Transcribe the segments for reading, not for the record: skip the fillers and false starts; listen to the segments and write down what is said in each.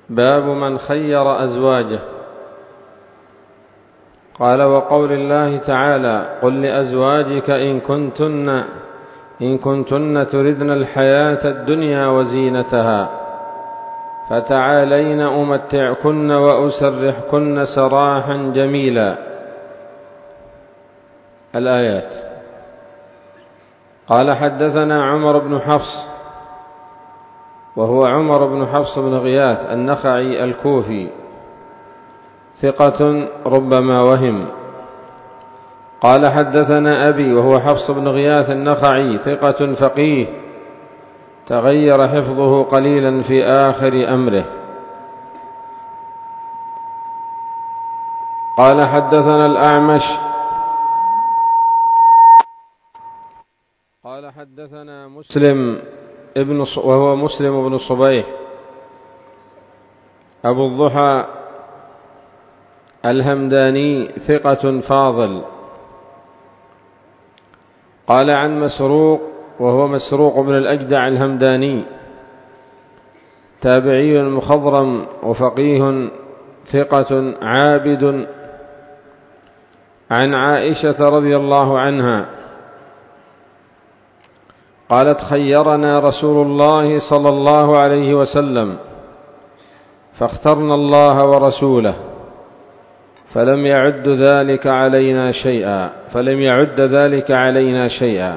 باب من خير أزواجه. قال: وقول الله تعالى: قل لأزواجك إن كنتن تردن الحياة الدنيا وزينتها فتعالين أمتعكن وأسرحكن سراحا جميلا. الآيات. قال: حدثنا عمر بن حفص، وهو عمر بن حفص بن غياث النخعي الكوفي، ثقة ربما وهم. قال: حدثنا أبي، وهو حفص بن غياث النخعي، ثقة فقيه، تغير حفظه قليلا في آخر أمره. قال: حدثنا الأعمش قال: حدثنا مسلم وهو مسلم بن صبيح أبو الضحى الهمداني، ثقة فاضل. قال: عن مسروق، وهو مسروق بن الأجدع الهمداني، تابعي مخضرم وفقيه، ثقة عابد، عن عائشة رضي الله عنها قالت: خيرنا رسول الله صلى الله عليه وسلم فاخترنا الله ورسوله فلم يعد ذلك علينا شيئا.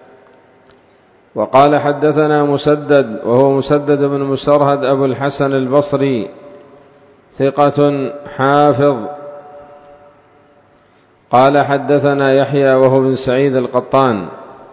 وقال: حدثنا مسدد، وهو مسدد بن مسرهد أبو الحسن البصري، ثقة حافظ. قال: حدثنا يحيى، وهو بن سعيد القطان،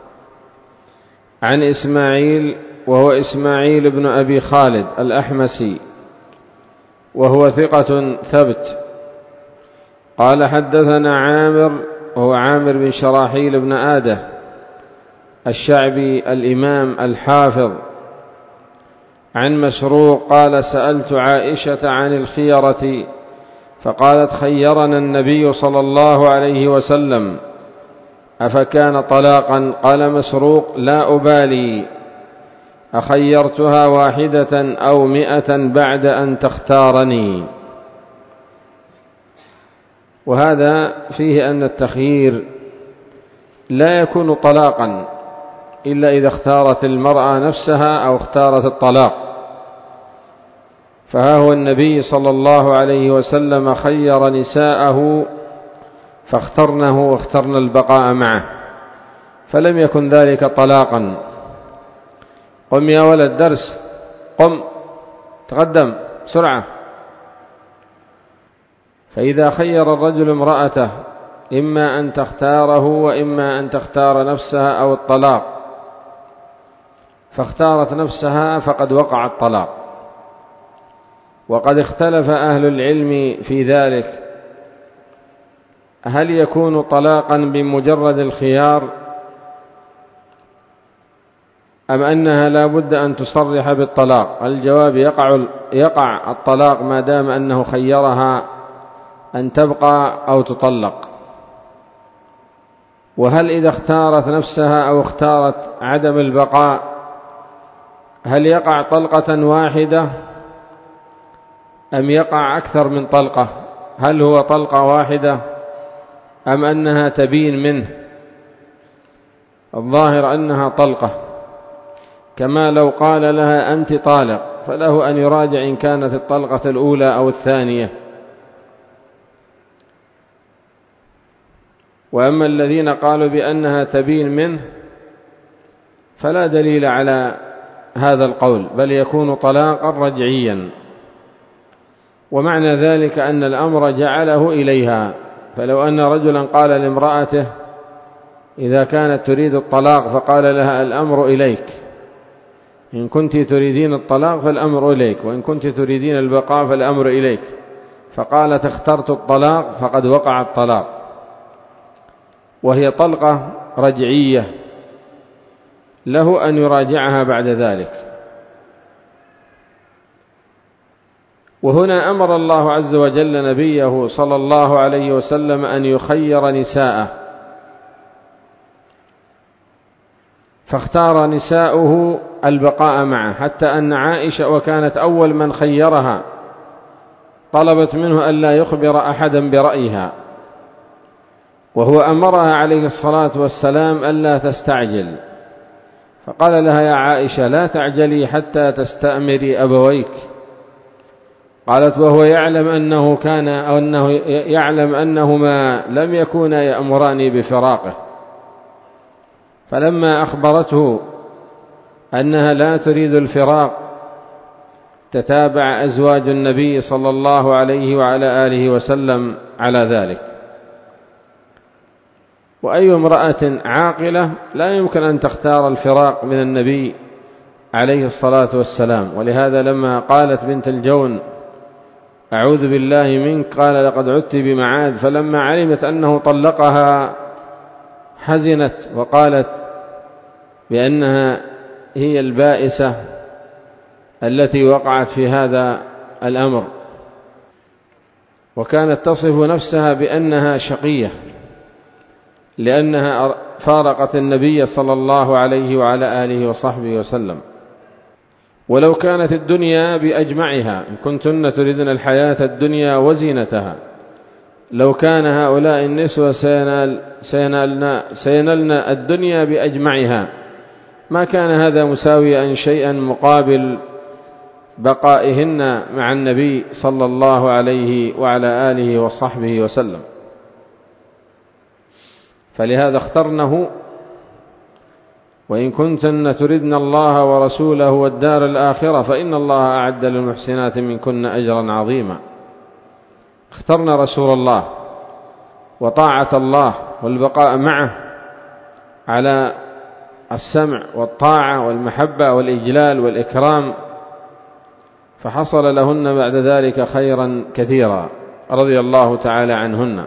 عن إسماعيل، وهو إسماعيل بن أبي خالد الأحمسي، وهو ثقة ثبت. قال: حدثنا عامر، وهو عامر بن شراحيل بن آدة الشعبي الإمام الحافظ، عن مسروق قال: سألت عائشة عن الخيرة فقالت: خيرنا النبي صلى الله عليه وسلم أفكان طلاقا؟ قال مسروق: لا أبالي أخيرتها 1 أو 100 بعد أن تختارني. وهذا فيه أن التخيير لا يكون طلاقا إلا إذا اختارت المرأة نفسها أو اختارت الطلاق. فها هو النبي صلى الله عليه وسلم خير نساءه فاخترنه واخترن البقاء معه، فلم يكن ذلك طلاقا. قم يا ولد، درس، قم تقدم سرعة. فإذا خير الرجل امرأته إما أن تختاره وإما أن تختار نفسها أو الطلاق، فاختارت نفسها فقد وقع الطلاق. وقد اختلف أهل العلم في ذلك، هل يكون طلاقا بمجرد الخيار أم أنها لا بد أن تصرح بالطلاق؟ الجواب: يقع الطلاق ما دام أنه خيرها أن تبقى أو تطلق. وهل إذا اختارت نفسها أو اختارت عدم البقاء هل يقع طلقة واحدة أم يقع أكثر من طلقة؟ هل هو طلقة واحدة أم أنها تبين منه؟ الظاهر أنها طلقة، كما لو قال لها أنت طالق فله أن يراجع إن كانت الطلقة الأولى أو الثانية. وأما الذين قالوا بأنها تبين منه فلا دليل على هذا القول، بل يكون طلاقا رجعيا. ومعنى ذلك أن الأمر جعله إليها. فلو أن رجلا قال لامرأته إذا كانت تريد الطلاق فقال لها: الأمر إليك، إن كنت تريدين الطلاق فالأمر إليك، وإن كنت تريدين البقاء فالأمر إليك، فقالت: اخترت الطلاق، فقد وقع الطلاق، وهي طلقة رجعية، له أن يراجعها بعد ذلك. وهنا أمر الله عز وجل نبيه صلى الله عليه وسلم أن يخير نساءه، فاختار نساؤه البقاء معه، حتى أن عائشة وكانت أول من خيرها طلبت منه ألا يخبر أحدا برأيها، وهو أمرها عليه الصلاة والسلام ألا تستعجل، فقال لها: يا عائشة لا تعجلي حتى تستأمري أبويك. قالت: وهو يعلم أنه يعلم أنهما لم يكونا يأمراني بفراقه. فلما أخبرته أنها لا تريد الفراق تتابع أزواج النبي صلى الله عليه وعلى آله وسلم على ذلك. وأي امرأة عاقلة لا يمكن أن تختار الفراق من النبي عليه الصلاة والسلام. ولهذا لما قالت بنت الجون: أعوذ بالله منك، قال: لقد عدت بمعاد. فلما علمت أنه طلقها حزنت وقالت بأنها هي البائسة التي وقعت في هذا الأمر، وكانت تصف نفسها بأنها شقية لأنها فارقت النبي صلى الله عليه وعلى آله وصحبه وسلم. ولو كانت الدنيا بأجمعها، إن كنتن تريدن الحياة الدنيا وزينتها، لو كان هؤلاء النسوة سينلن الدنيا بأجمعها ما كان هذا مساويا شيئا مقابل بقائهن مع النبي صلى الله عليه وعلى آله وصحبه وسلم. فلهذا اخترنه: وإن كنتن تردن الله ورسوله والدار الآخرة فإن الله أعد للمحسنات منكن أجرا عظيما. اخترنا رسول الله وطاعة الله والبقاء معه على السمع والطاعة والمحبة والإجلال والإكرام، فحصل لهن بعد ذلك خيرا كثيرا رضي الله تعالى عنهن.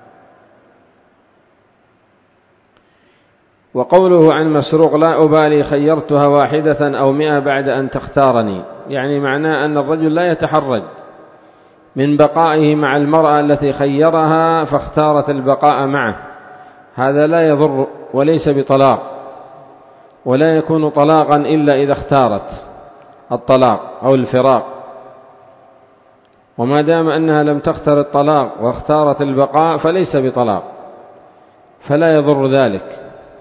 وقوله عن مسروق: لا أبالي خيرتها واحدة أو 100 بعد أن تختارني، يعني معناه أن الرجل لا يتحرج من بقائه مع المرأة التي خيرها فاختارت البقاء معه، هذا لا يضر وليس بطلاق، ولا يكون طلاقا إلا إذا اختارت الطلاق أو الفراق. وما دام أنها لم تختر الطلاق واختارت البقاء فليس بطلاق، فلا يضر ذلك،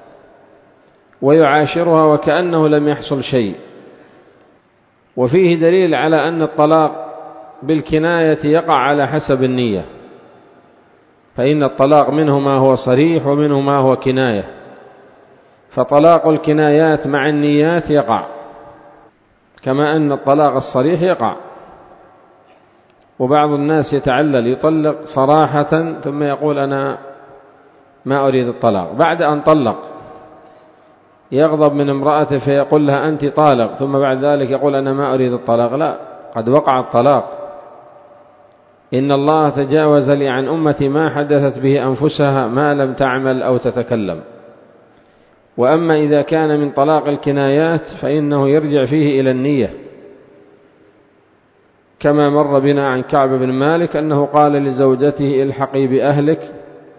ويعاشرها وكأنه لم يحصل شيء. وفيه دليل على أن الطلاق بالكناية يقع على حسب النية، فإن الطلاق منه ما هو صريح ومنه ما هو كناية، فطلاق الكنايات مع النيات يقع، كما أن الطلاق الصريح يقع. وبعض الناس يتعلل يطلق صراحة ثم يقول: أنا ما أريد الطلاق، بعد أن طلق يغضب من امرأته فيقول لها: أنت طالق، ثم بعد ذلك يقول: أنا ما أريد الطلاق. لا، قد وقع الطلاق. إن الله تجاوز لي عن أمتي ما حدثت به أنفسها ما لم تعمل أو تتكلم. وأما إذا كان من طلاق الكنايات فإنه يرجع فيه إلى النية، كما مر بنا عن كعب بن مالك أنه قال لزوجته: الحقي بأهلك،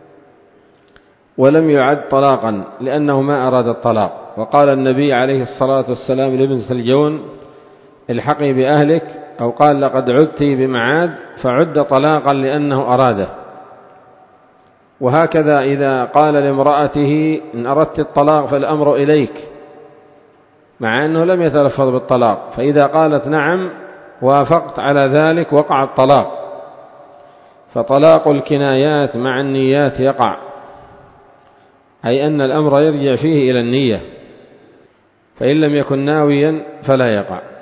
ولم يعد طلاقا لأنه ما أراد الطلاق. وقال النبي عليه الصلاة والسلام لابنة الجون: الحقي بأهلك، أو قال: لقد عدت بمعاد، فعد طلاقا لأنه أراده. وهكذا إذا قال لامرأته: إن أردت الطلاق فالأمر إليك، مع أنه لم يتلفظ بالطلاق، فإذا قالت: نعم وافقت على ذلك، وقع الطلاق. فطلاق الكنايات مع النيات يقع، أي أن الأمر يرجع فيه إلى النية، فإن لم يكن ناويا فلا يقع.